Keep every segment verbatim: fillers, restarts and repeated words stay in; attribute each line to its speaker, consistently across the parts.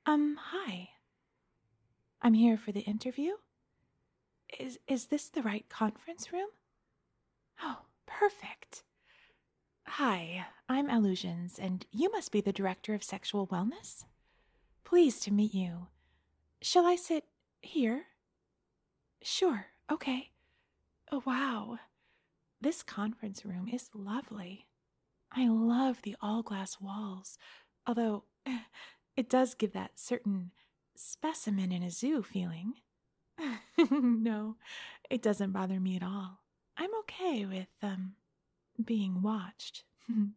Speaker 1: Um, hi. I'm here for the interview. Is is this the right conference room? Oh, perfect. Hi, I'm Illusions, and you must be the Director of Sexual Wellness? Pleased to meet you. Shall I sit here? Sure, okay. Oh, wow. This conference room is lovely. I love the all-glass walls, although it does give that certain specimen in a zoo feeling. No, it doesn't bother me at all. I'm okay with, um, being watched. mm,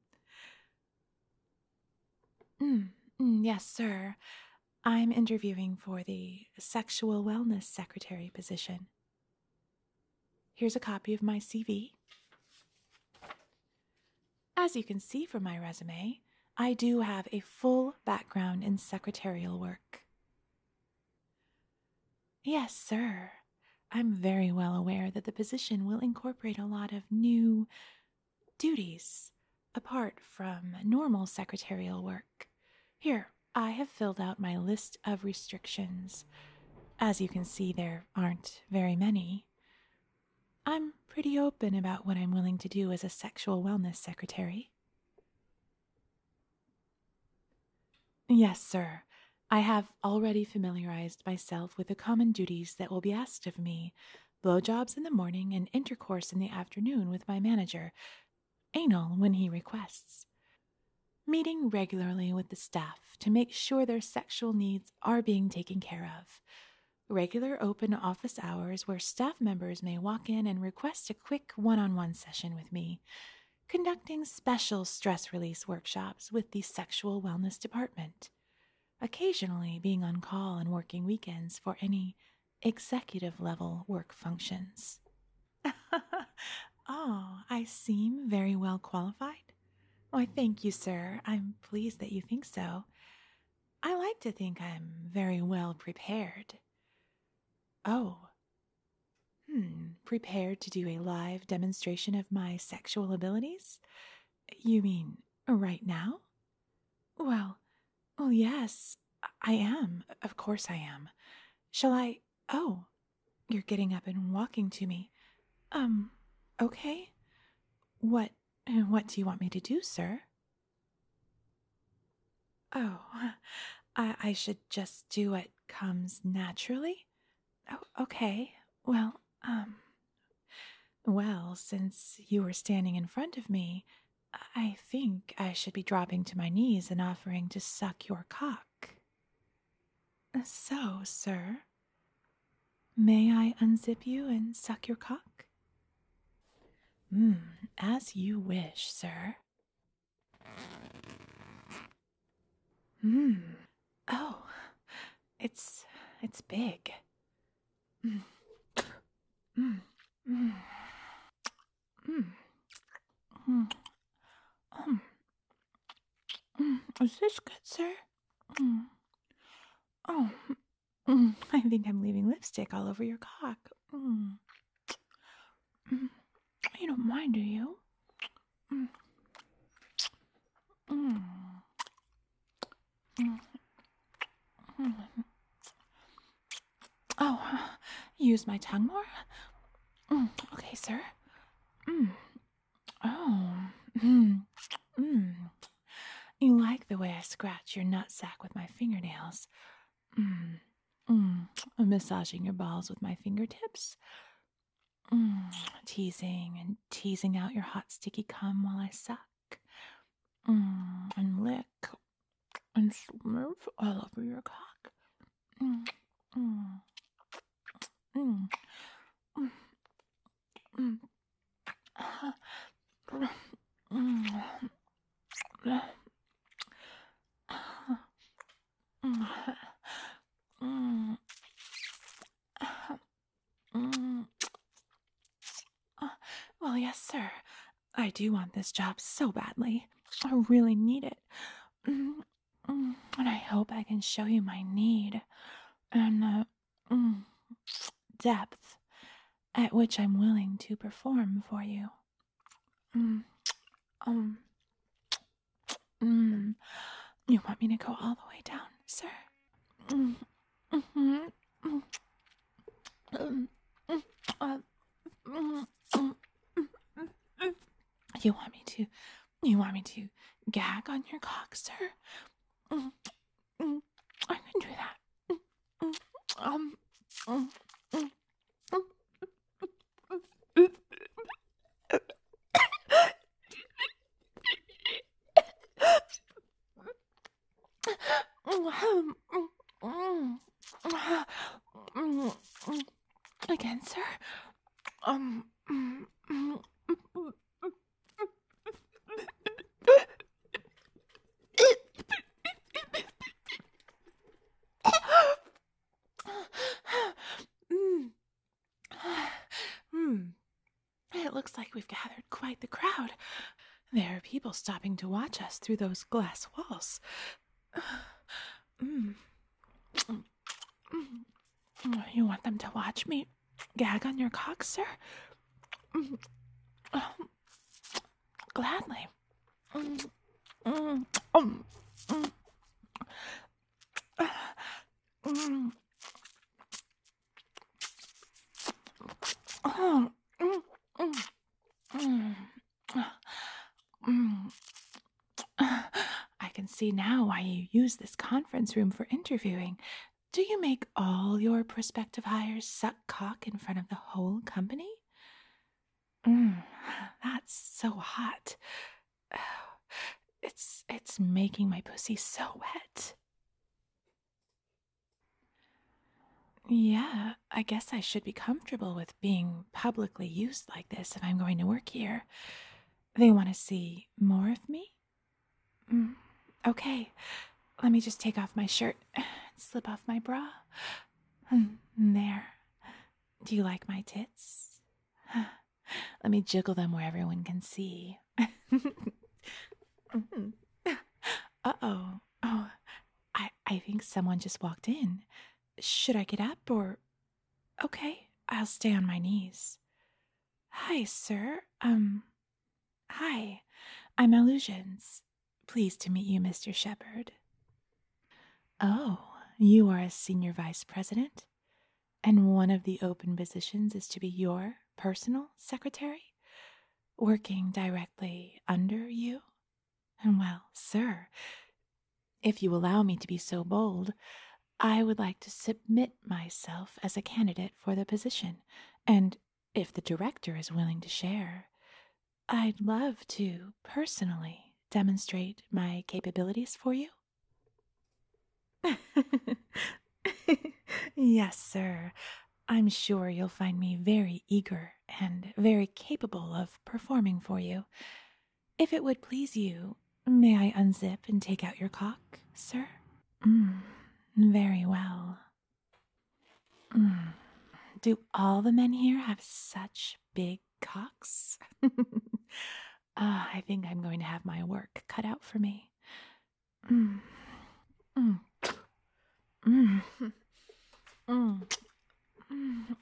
Speaker 1: mm, yes, sir. I'm interviewing for the Sexual Wellness Secretary position. Here's a copy of my C V. As you can see from my resume, I do have a full background in secretarial work. Yes, sir. I'm very well aware that the position will incorporate a lot of new duties apart from normal secretarial work. Here, I have filled out my list of restrictions. As you can see, there aren't very many. I'm pretty open about what I'm willing to do as a sexual wellness secretary. Yes, sir. I have already familiarized myself with the common duties that will be asked of me: blowjobs in the morning and intercourse in the afternoon with my manager, anal when he requests. Meeting regularly with the staff to make sure their sexual needs are being taken care of. Regular open office hours where staff members may walk in and request a quick one-on-one session with me. Conducting special stress release workshops with the sexual wellness department. Occasionally being on call and working weekends for any executive level work functions. Oh, I seem very well qualified. Why, thank you, sir. I'm pleased that you think so. I like to think I'm very well prepared. Oh. Hmm, prepared to do a live demonstration of my sexual abilities? You mean right now? Well, well, yes, I am. Of course I am. Shall I? Oh, you're getting up and walking to me. Um, okay. What, what do you want me to do, sir? Oh, I, I should just do what comes naturally? Oh, okay. Well, um, well, since you were standing in front of me, I think I should be dropping to my knees and offering to suck your cock. So, sir, may I unzip you and suck your cock? Hmm, as you wish, sir. Hmm. Oh, it's it's big. Mm. Mm. Mm. Mm. Mm. Um. Mm. Is this good, sir? Mm. Oh. Mm. I think I'm leaving lipstick all over your cock. Mm. Mm. You don't mind, do you? Mm. Mm. Mm. Mm. Oh, use my tongue more? Mm. Okay, sir. Mm. Oh. Mm. Mm. You like the way I scratch your nutsack with my fingernails. Mm. Mm. Massaging your balls with my fingertips. Mm. Teasing and teasing out your hot, sticky cum while I suck. Mm. And lick and slurp all over your cock. Mm. Mm. Mm. Mm. Mm. Mm. Mm. Mm. Mm. Mm. Well, yes, sir. I do want this job so badly. I really need it. Mm. Mm. And I hope I can show you my need and the mm, depth at which I'm willing to perform for you. Mm. Um. Mm. You want me to go all the way down, sir? Mm, mhm, mm, mm, mm, uh, mm, mm, mm, mm. You want me to, you want me to gag on your cock, sir? Mm, mm, I can do that. Mm, mm, um, mm, mm, mm, mm, mm, mm, mm, mm. Again, sir? Um, mm, mm, mm, mm. Hmm. It looks like we've gathered quite the crowd. There are people stopping to watch us through those glass walls. Mm. Mm. Mm. You want them to watch me gag on your cock, sir? Mm. Oh, gladly. Mm. Mm. Um. Mm. Mm. Oh. Mm. Mm. Mm. Mm. I can see now why you use this conference room for interviewing. Do you make all your prospective hires suck cock in front of the whole company? Mm, that's so hot. It's it's making my pussy so wet. Yeah, I guess I should be comfortable with being publicly used like this if I'm going to work here. They want to see more of me? Mm, okay, let me just take off my shirt and slip off my bra. Mm, there. Do you like my tits? Let me jiggle them where everyone can see. Mm. Uh-oh. Oh, I, I think someone just walked in. Should I get up or... Okay, I'll stay on my knees. Hi, sir. Um, hi. I'm Illusions. Pleased to meet you, Mister Shepherd. Oh, you are a senior vice president? And one of the open positions is to be your personal secretary? Working directly under you? Well, sir, if you allow me to be so bold, I would like to submit myself as a candidate for the position, and if the director is willing to share, I'd love to personally demonstrate my capabilities for you. Yes, sir. I'm sure you'll find me very eager and very capable of performing for you. If it would please you, may I unzip and take out your cock, sir? Mm, very well. Mm. Do all the men here have such big cocks? uh, I think I'm going to have my work cut out for me. Mm. Mm. Mm. Mm. Mm.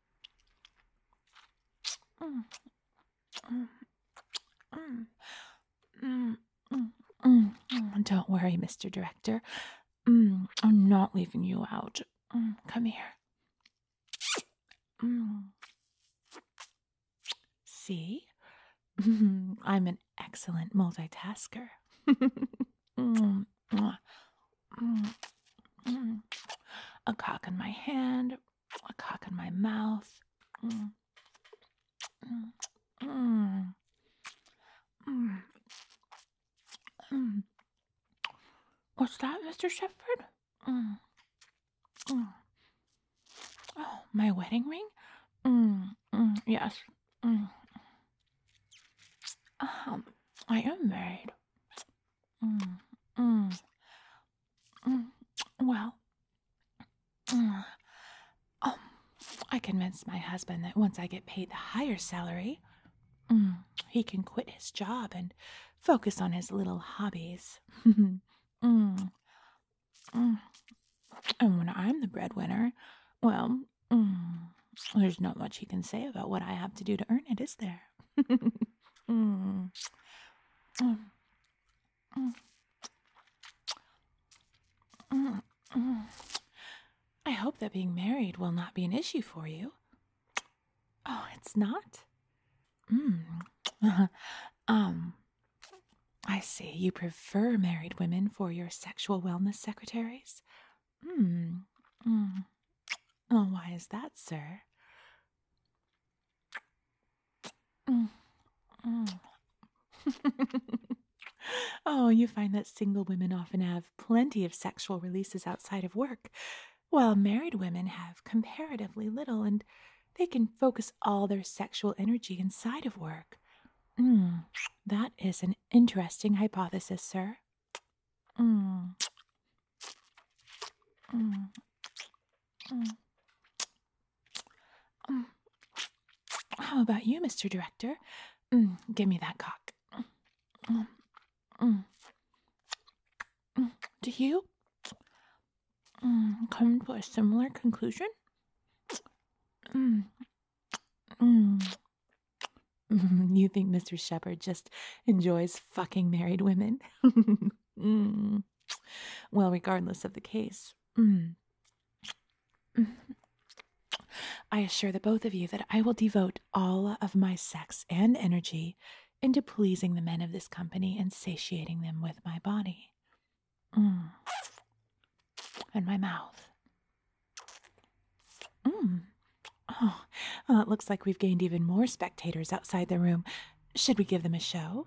Speaker 1: Mm. Mm. Mm. Mm. Mm. Mm. Don't worry, Mister Director. Mm. I'm not leaving you out. Mm. Come here. Mm. See? I'm an excellent multitasker. Mm. Mm. Mm. Mm. A cock in my hand, a cock in my mouth. Mm. Mm. Mm. Mm. Mm. What's that, Mister Shepherd? Mm. Mm. Oh, my wedding ring? Mm. Mm. Yes. Mm. Um, I am married. Mm. Mm. Mm. Well, mm. um, I convinced my husband that once I get paid the higher salary, mm, he can quit his job and focus on his little hobbies. mm. Mm. And when I'm the breadwinner, well, mm, there's not much he can say about what I have to do to earn it, is there? mm. Mm. Mm. Mm. Mm. hope that being married will not be an issue for you. Oh, it's not? Mm. um, I see. You prefer married women for your sexual wellness secretaries? Hmm. Mm. Oh, why is that, sir? Mm. Mm. Oh, you find that single women often have plenty of sexual releases outside of work, while married women have comparatively little, and they can focus all their sexual energy inside of work. Mm, that is an interesting hypothesis, sir. Mm. Mm. Mm. Mm. How about you, Mister Director? Mm, give me that cock. Mm. Mm. Mm. Do you mm, come to a similar conclusion? Mm. Mm. You think Mister Shepard just enjoys fucking married women? mm. Well, regardless of the case, mm. I assure the both of you that I will devote all of my sex and energy into pleasing the men of this company and satiating them with my body. Mm. And my mouth. Mm. Oh, well, it looks like we've gained even more spectators outside the room. Should we give them a show?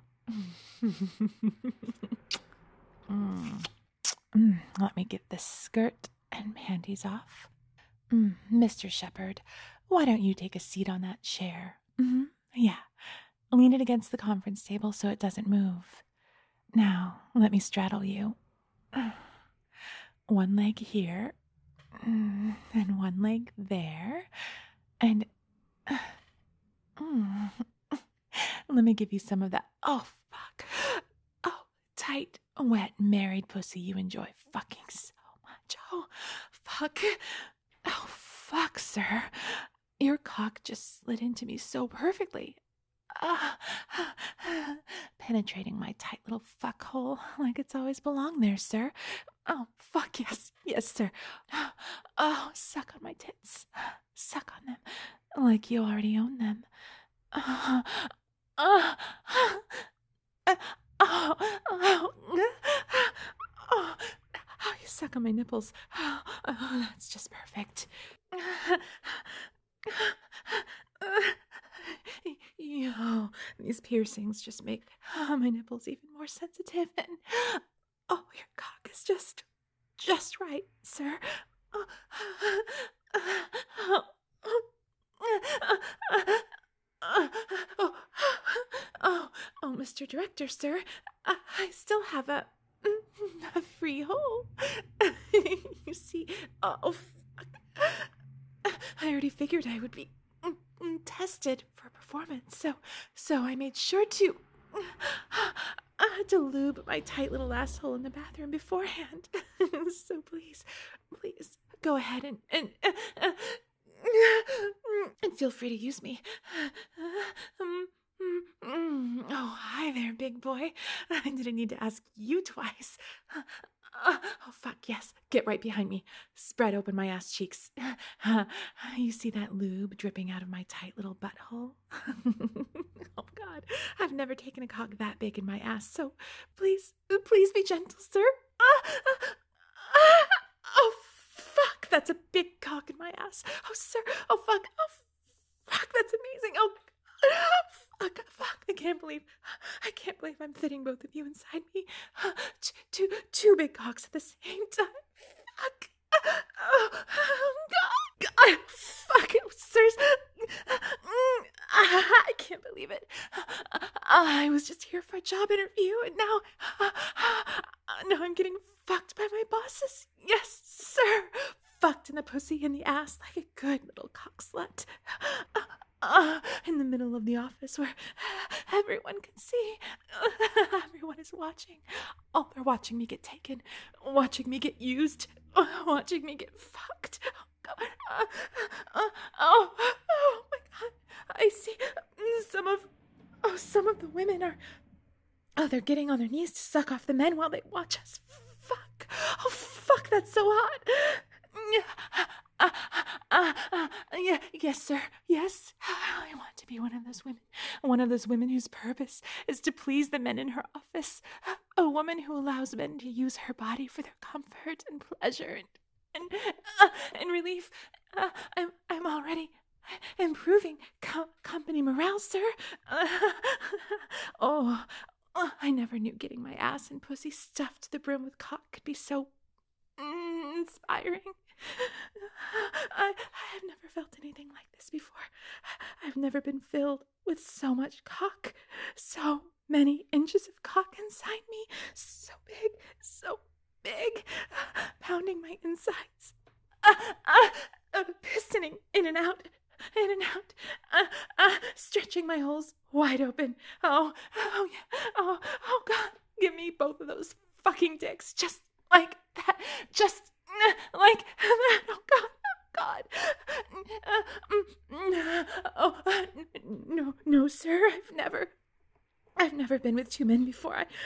Speaker 1: mm. Mm. Let me get this skirt and panties off. Mm. Mister Shepard, why don't you take a seat on that chair? Mm-hmm. Yeah. Lean it against the conference table so it doesn't move. Now, let me straddle you. One leg here, and one leg there, and mm, let me give you some of that. Oh, fuck. Oh, tight, wet, married pussy you enjoy fucking so much. Oh, fuck. Oh, fuck, sir. Your cock just slid into me so perfectly. Uh, penetrating my tight little fuck hole like it's always belonged there, sir. Oh, fuck, yes, yes, sir. Oh, suck on my tits. Suck on them like you already own them. Uh, uh, uh, oh, oh, oh, oh, you suck on my nipples. Oh, oh that's just perfect. Yo, these piercings just make oh, my nipples even more sensitive, and oh, your cock is just, just right, sir. Oh, oh, oh, oh, oh, Mister Director, sir, I, I still have a, a free hole. You see, oh, fuck. I already figured I would be tested for performance, so so I made sure to uh, to lube my tight little asshole in the bathroom beforehand. So please, please go ahead and and uh, uh, and feel free to use me. Um, oh, hi there, big boy. I didn't need to ask you twice. Uh, oh, fuck, yes. Get right behind me. Spread open my ass cheeks. Uh, you see that lube dripping out of my tight little butthole? Oh, God. I've never taken a cock that big in my ass, so please, please be gentle, sir. Uh, uh, uh, oh, fuck. That's a big cock in my ass. Oh, sir. Oh, fuck. Oh, fuck. That's amazing. Oh, fuck, fuck, I can't believe, I can't believe I'm fitting both of you inside me. Two, two big cocks at the same time. Fuck. Oh, God, God, fuck, sirs. I can't believe it. I was just here for a job interview, and now, now I'm getting fucked by my bosses. Yes, sir. Fucked in the pussy and the ass like a good little cock slut. Uh, in the middle of the office where everyone can see. Everyone is watching. Oh, they're watching me get taken, watching me get used, watching me get fucked. Oh, God. Uh, uh, oh, oh, my God. I see some of, oh, some of the women are, oh, they're getting on their knees to suck off the men while they watch us. Fuck. Oh, fuck, that's so hot. uh, uh, uh, yeah, yes, sir. Yes. I want to be one of those women. One of those women whose purpose is to please the men in her office. A woman who allows men to use her body for their comfort and pleasure and and, uh, and relief. Uh, I'm I'm already improving co- company morale, sir. Uh, oh, oh, I never knew getting my ass and pussy stuffed to the brim with cock could be so mm, inspiring. I, I have never felt anything like this before. I've never been filled with so much cock, so many inches of cock inside me, so big, so big, pounding my insides, uh, uh, uh, pistoning in and out, in and out, uh, uh, stretching my holes wide open. Oh, oh, yeah, oh, oh, God, give me both of those fucking dicks, just like that, just uh, like that. Oh, God. God. Uh, oh, uh, no, no, sir. I've never, I've never been with two men before. I,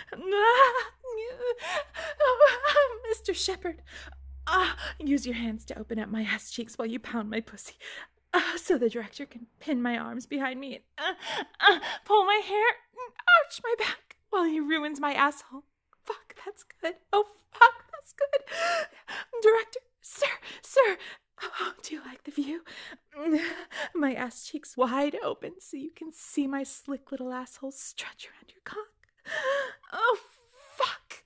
Speaker 1: oh, Mister Shepherd, uh, use your hands to open up my ass cheeks while you pound my pussy, uh, so the director can pin my arms behind me and uh, uh, pull my hair, and arch my back while he ruins my asshole. Fuck, that's good. Oh, fuck, that's good. Director, sir, sir. Oh, do you like the view? My ass cheeks wide open so you can see my slick little asshole stretch around your cock. Oh, fuck.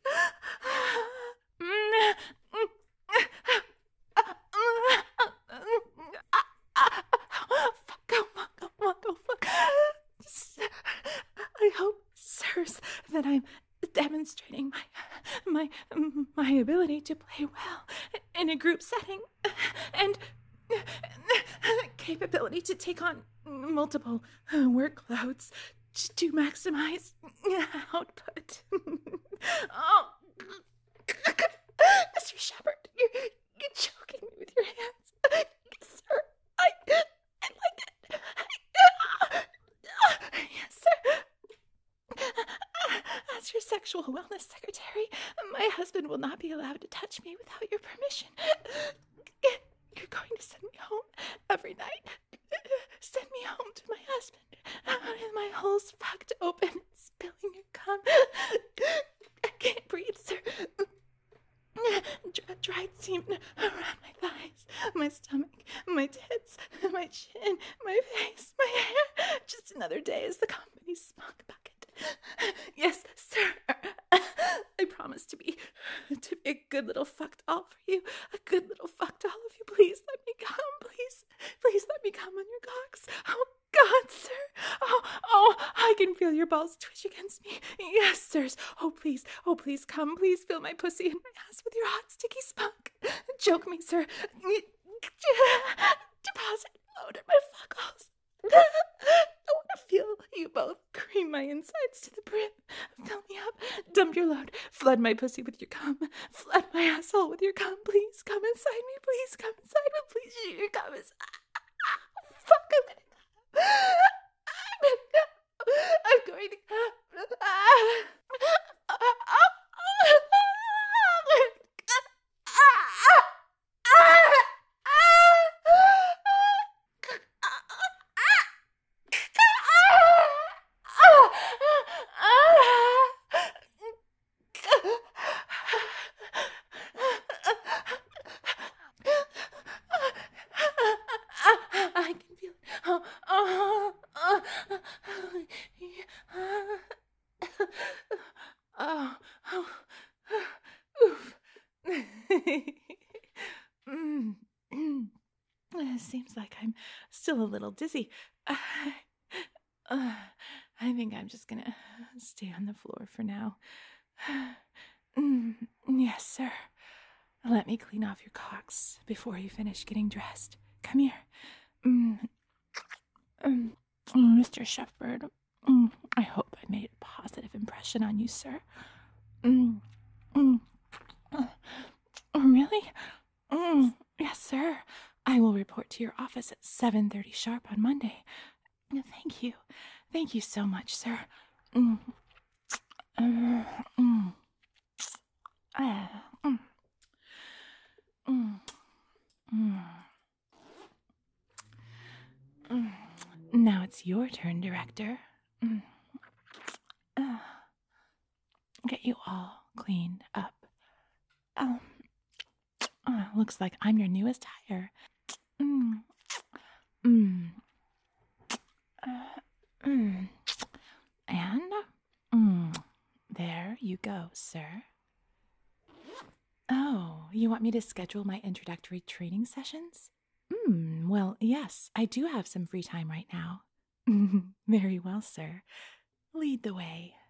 Speaker 1: Fuck, oh, fuck, oh, fuck, oh, fuck. I hope, sirs, that I'm demonstrating my my my ability to play well in a group setting and capability to take on multiple workloads to maximize output. Oh, Mister Shepherd, you're, you're choking me with your hands. Sir, I, I like it. Yes, sir. As your sexual wellness secretary, my husband will not be allowed to touch me without your permission. You're going to send me home every night. Send me home to my husband. With my holes fucked open and spilling your cum. I can't breathe, sir. Dry, dried semen around my thighs, my stomach, my tits, my chin, my face, my hair. Just another day as the company's spunk bucket. Yes, sir. I promise to be to be a good little fuck doll for you. A good little fuck doll of you. Please let me come. Please, please let me come on your cocks. Oh, God, sir. Oh, oh, I can feel your balls twitch against me. Yes, sirs. Oh, please, oh, please come. Please fill my pussy and my ass with your hot, sticky spunk. Choke me, sir. Deposit load at my fuck holes. I want to feel you both cream my insides to the brim. Fill me up. Dump your load. Flood my pussy with your cum. Flood my asshole with your cum. Please come inside me. Please come inside me. Please shoot your cum inside. Fuck, I'm gonna go. I'm gonna go. I'm going to go. I can feel it. Oh, oh, oh, oh, oh, oof. mm. It seems like I'm still a little dizzy. Uh, uh, I think I'm just gonna stay on the floor for now. mm, yes, sir. Let me clean off your cocks before you finish getting dressed. Come here. Mm, um, Mister Shepherd, mm, I hope I made a positive impression on you, sir. Mm, mm, uh, really? Mm, yes, sir. I will report to your office at seven thirty sharp on Monday. Thank you. Thank you so much, sir. Mm, uh, mm, uh, mm, mm, mm. Now it's your turn, Director. Mm. Uh, get you all cleaned up. Oh, uh, looks like I'm your newest hire. Mm. Mm. Uh, mm. And mm. There you go, sir. Oh, you want me to schedule my introductory training sessions? Hmm, well, yes, I do have some free time right now. Very well, sir. Lead the way.